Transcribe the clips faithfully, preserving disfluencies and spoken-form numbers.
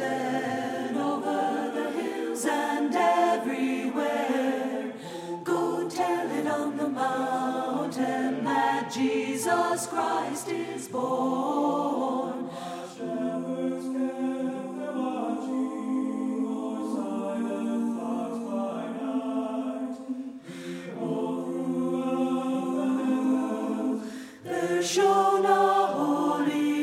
mountain, over the hills and everywhere. Go tell it on the mountain that Jesus Christ is born. Shepherds kept their watching o'er silent flocks by night. Behold, throughout the hills there shone a holy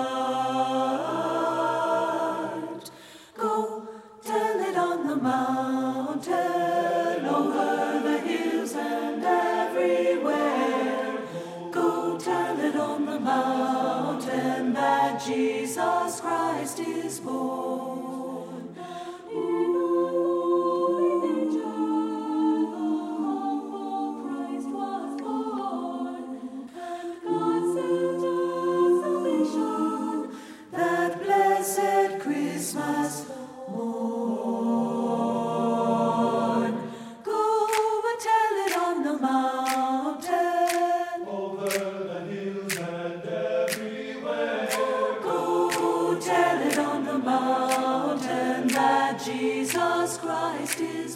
light. Go tell it on the mountain, over the hills and everywhere. Go tell it on the mountain that Jesus Christ is born. In a holy manger the humble Christ was born, and God sent us salvation that blessed Christmas morn. Go and tell it on the mountain, over the hills and everywhere. go tell it on the mountain that Jesus Christ is